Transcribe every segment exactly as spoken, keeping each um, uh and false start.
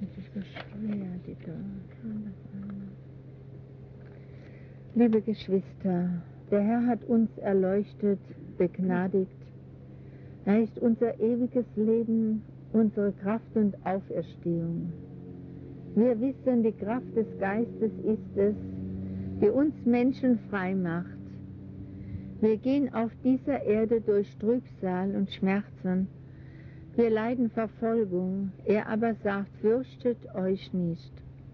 Das ist so schwer, die da. Liebe Geschwister, der Herr hat uns erleuchtet, begnadigt. Er ist unser ewiges Leben, unsere Kraft und Auferstehung. Wir wissen, die Kraft des Geistes ist es, die uns Menschen frei macht. Wir gehen auf dieser Erde durch Trübsal und Schmerzen. Wir leiden Verfolgung, er aber sagt, fürchtet euch nicht.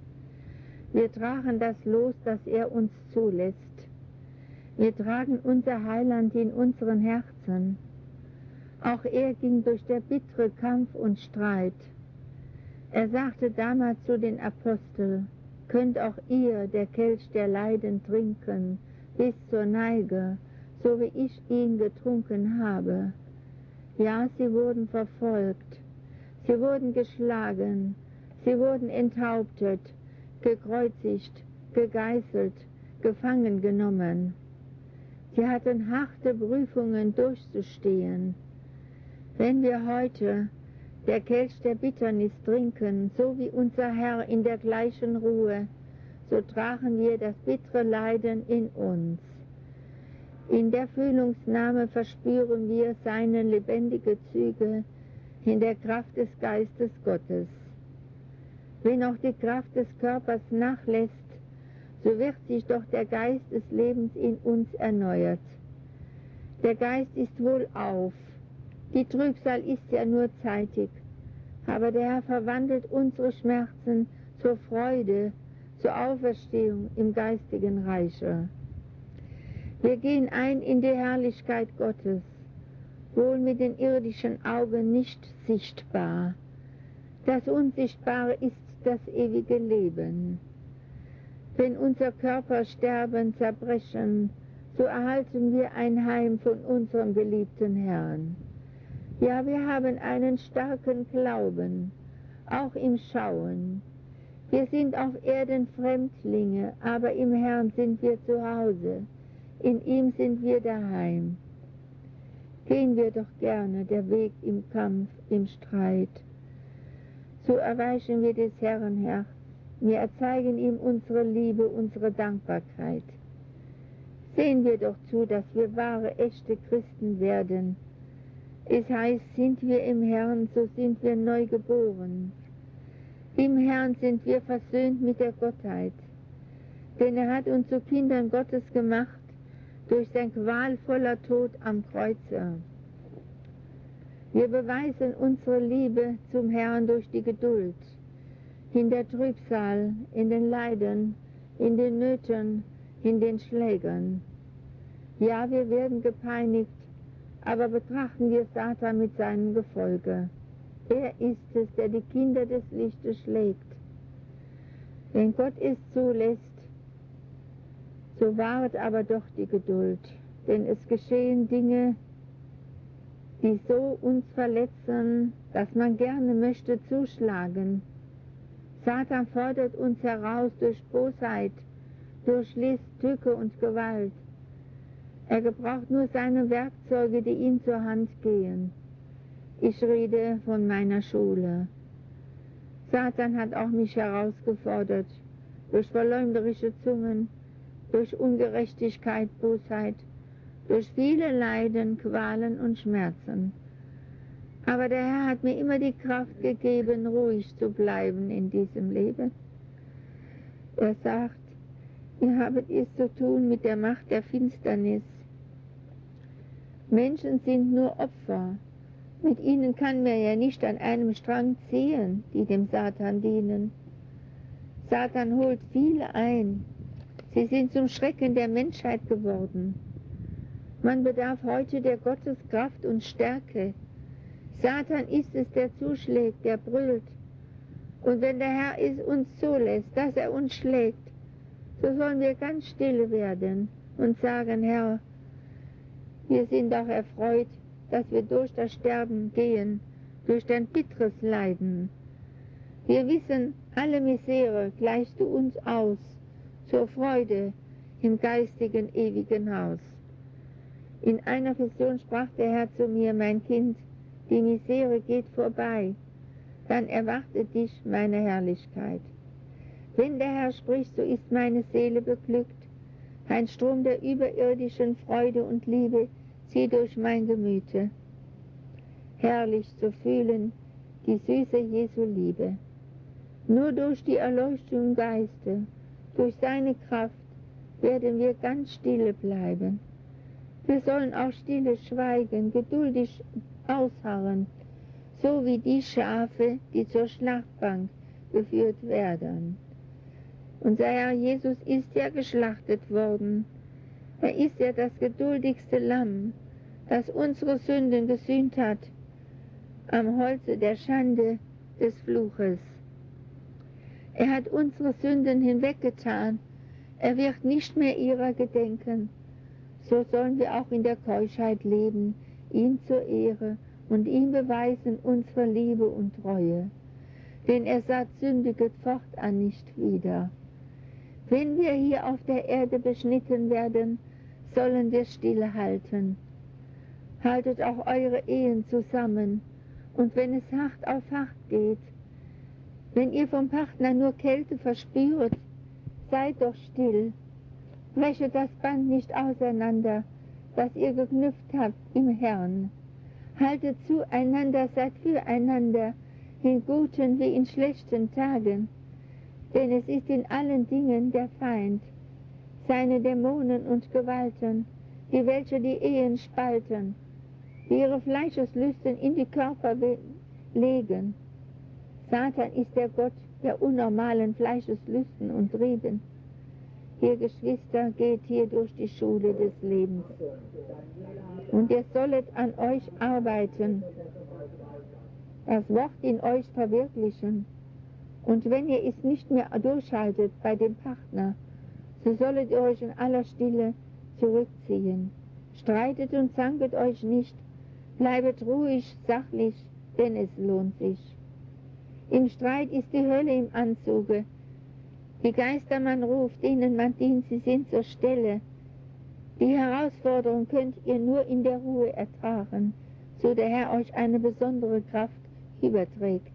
Wir tragen das Los, das er uns zulässt. Wir tragen unser Heiland in unseren Herzen. Auch er ging durch der bittere Kampf und Streit. Er sagte damals zu den Aposteln, könnt auch ihr der Kelch der Leiden trinken, bis zur Neige, so wie ich ihn getrunken habe. Ja, sie wurden verfolgt, sie wurden geschlagen, sie wurden enthauptet, gekreuzigt, gegeißelt, gefangen genommen. Sie hatten harte Prüfungen durchzustehen. Wenn wir heute der Kelch der Bitternis trinken, so wie unser Herr in der gleichen Ruhe, so tragen wir das bittere Leiden in uns. In der Fühlungsnahme verspüren wir seine lebendige Züge in der Kraft des Geistes Gottes. Wenn auch die Kraft des Körpers nachlässt, so wird sich doch der Geist des Lebens in uns erneuert. Der Geist ist wohl auf, die Trübsal ist ja nur zeitig, aber der Herr verwandelt unsere Schmerzen zur Freude, zur Auferstehung im geistigen Reiche. Wir gehen ein in die Herrlichkeit Gottes, wohl mit den irdischen Augen nicht sichtbar. Das Unsichtbare ist das ewige Leben. Wenn unser Körper sterben, zerbrechen, so erhalten wir ein Heim von unserem geliebten Herrn. Ja, wir haben einen starken Glauben, auch im Schauen. Wir sind auf Erden Fremdlinge, aber im Herrn sind wir zu Hause. In ihm sind wir daheim. Gehen wir doch gerne der Weg im Kampf, im Streit. So erweichen wir des Herrn Herz. Wir erzeigen ihm unsere Liebe, unsere Dankbarkeit. Sehen wir doch zu, dass wir wahre, echte Christen werden. Es heißt, sind wir im Herrn, so sind wir neu geboren. Im Herrn sind wir versöhnt mit der Gottheit. Denn er hat uns zu Kindern Gottes gemacht, durch sein qualvoller Tod am Kreuze. Wir beweisen unsere Liebe zum Herrn durch die Geduld, in der Trübsal, in den Leiden, in den Nöten, in den Schlägen. Ja, wir werden gepeinigt, aber betrachten wir Satan mit seinem Gefolge. Er ist es, der die Kinder des Lichtes schlägt. Wenn Gott es zulässt, so wahret aber doch die Geduld, denn es geschehen Dinge, die so uns verletzen, dass man gerne möchte zuschlagen. Satan fordert uns heraus durch Bosheit, durch List, Tücke und Gewalt. Er gebraucht nur seine Werkzeuge, die ihm zur Hand gehen. Ich rede von meiner Schule. Satan hat auch mich herausgefordert, durch verleumderische Zungen, durch Ungerechtigkeit, Bosheit, durch viele Leiden, Qualen und Schmerzen. Aber der Herr hat mir immer die Kraft gegeben, ruhig zu bleiben in diesem Leben. Er sagt, ihr habt es zu tun mit der Macht der Finsternis. Menschen sind nur Opfer. Mit ihnen kann man ja nicht an einem Strang ziehen, die dem Satan dienen. Satan holt viele ein. Sie sind zum Schrecken der Menschheit geworden. Man bedarf heute der Gotteskraft und Stärke. Satan ist es, der zuschlägt, der brüllt. Und wenn der Herr es uns zulässt, dass er uns schlägt, so sollen wir ganz stille werden und sagen, Herr, wir sind auch erfreut, dass wir durch das Sterben gehen, durch dein bitteres Leiden. Wir wissen, alle Misere gleichst du uns aus, zur Freude im geistigen, ewigen Haus. In einer Vision sprach der Herr zu mir, mein Kind, die Misere geht vorbei. dann erwartet dich meine Herrlichkeit. Wenn der Herr spricht, so ist meine Seele beglückt. Ein Strom der überirdischen Freude und Liebe zieht durch mein Gemüte. Herrlich zu fühlen, die Süße Jesu Liebe. Nur durch die Erleuchtung im Geiste, durch seine Kraft, werden wir ganz stille bleiben. Wir sollen auch stille schweigen, geduldig ausharren, so wie die Schafe, die zur Schlachtbank geführt werden. Unser Herr Jesus ist ja geschlachtet worden. Er ist ja das geduldigste Lamm, das unsere Sünden gesühnt hat, am Holze der Schande des Fluches. Er hat unsere Sünden hinweggetan, er wird nicht mehr ihrer gedenken. So sollen wir auch in der Keuschheit leben, ihm zur Ehre und ihm beweisen unsere Liebe und Treue. Denn er sagt, sündiget fortan nicht wieder. Wenn wir hier auf der Erde beschnitten werden, sollen wir stille halten. Haltet auch eure Ehen zusammen, und wenn es hart auf hart geht, wenn ihr vom Partner nur Kälte verspürt, seid doch still. Brechet das Band nicht auseinander, das ihr geknüpft habt im Herrn. Haltet zueinander, seid füreinander, in guten wie in schlechten Tagen. Denn es ist in allen Dingen der Feind, seine Dämonen und Gewalten, die welche die Ehen spalten, die ihre Fleischeslüsten in die Körper legen. Satan ist der Gott der unnormalen Fleischeslüsten und Trieben. Ihr Geschwister, geht hier durch die Schule des Lebens. Und ihr sollet an euch arbeiten, das Wort in euch verwirklichen. Und wenn ihr es nicht mehr durchhaltet bei dem Partner, so sollet ihr euch in aller Stille zurückziehen. Streitet und zanket euch nicht, bleibet ruhig, sachlich, denn es lohnt sich. Im Streit ist die Hölle im Anzuge. Die Geister man ruft, denen man dient, sie sind zur Stelle. Die Herausforderung könnt ihr nur in der Ruhe ertragen, so der Herr euch eine besondere Kraft überträgt.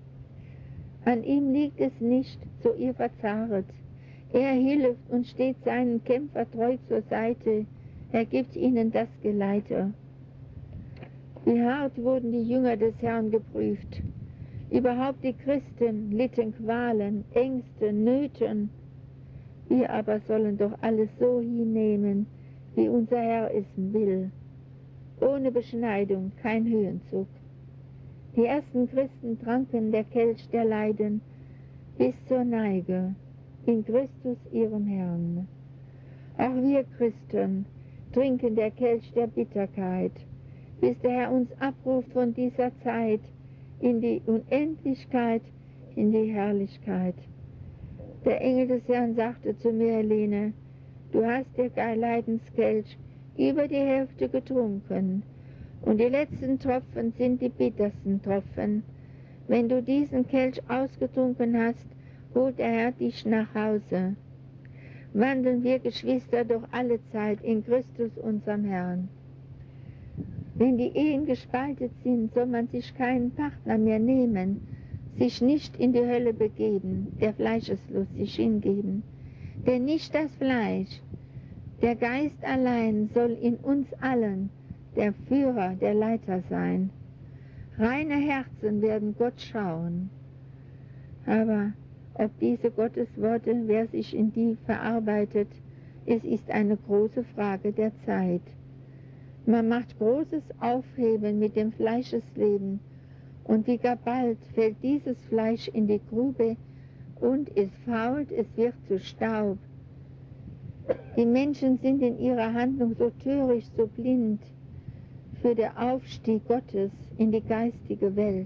An ihm liegt es nicht, so ihr verzahret. Er hilft und steht seinen Kämpfer treu zur Seite. Er gibt ihnen das Geleite. Wie hart wurden die Jünger des Herrn geprüft. Überhaupt die Christen litten Qualen, Ängste, Nöten. Wir aber sollen doch alles so hinnehmen, wie unser Herr es will. Ohne Beschneidung, kein Höhenzug. Die ersten Christen tranken der Kelch der Leiden bis zur Neige, in Christus ihrem Herrn. Auch wir Christen trinken der Kelch der Bitterkeit, bis der Herr uns abruft von dieser Zeit in die Unendlichkeit, in die Herrlichkeit. Der Engel des Herrn sagte zu mir, Helene, du hast der Leidenskelch über die Hälfte getrunken, und die letzten Tropfen sind die bittersten Tropfen. Wenn du diesen Kelch ausgetrunken hast, holt der Herr dich nach Hause. Wandeln wir Geschwister doch alle Zeit in Christus unserem Herrn. Wenn die Ehen gespaltet sind, soll man sich keinen Partner mehr nehmen, sich nicht in die Hölle begeben, der Fleischeslust sich hingeben. Denn nicht das Fleisch, der Geist allein soll in uns allen der Führer, der Leiter sein. Reine Herzen werden Gott schauen. Aber ob diese Gottesworte, wer sich in die verarbeitet, es ist eine große Frage der Zeit. Man macht großes Aufheben mit dem Fleischesleben, und wie gar bald fällt dieses Fleisch in die Grube und es fault, es wird zu Staub. Die Menschen sind in ihrer Handlung so töricht, so blind für den Aufstieg Gottes in die geistige Welt.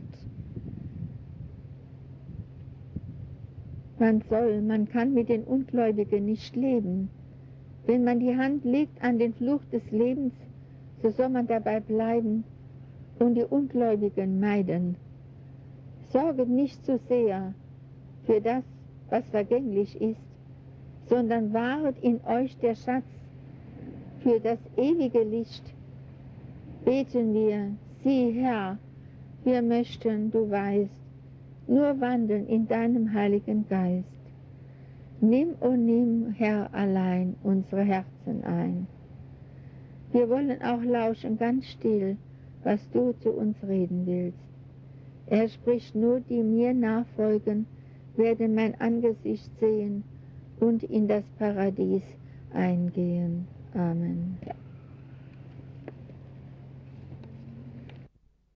Man soll, man kann mit den Ungläubigen nicht leben. Wenn man die Hand legt an den Fluch des Lebens, so soll man dabei bleiben und die Ungläubigen meiden. Sorget nicht zu sehr für das, was vergänglich ist, sondern wahret in euch der Schatz für das ewige Licht. Beten wir, sieh Herr, wir möchten, du weißt, nur wandeln in deinem Heiligen Geist. Nimm, o nimm, Herr, allein unsere Herzen ein. Wir wollen auch lauschen ganz still, was du zu uns reden willst. Er spricht, nur die mir nachfolgen, werden mein Angesicht sehen und in das Paradies eingehen. Amen.